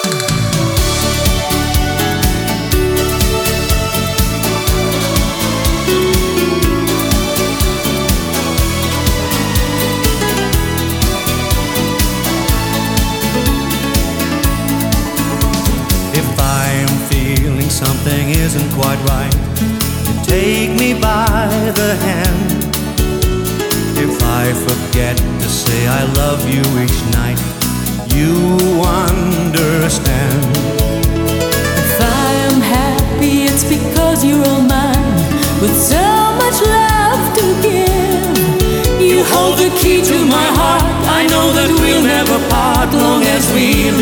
Something isn't quite right, you take me by the hand. If I forget to say I love you each night, you understand. If I am happy, it's because you're all mine, with so much love to give. You hold the key to my heart, I know that we'll never part long as we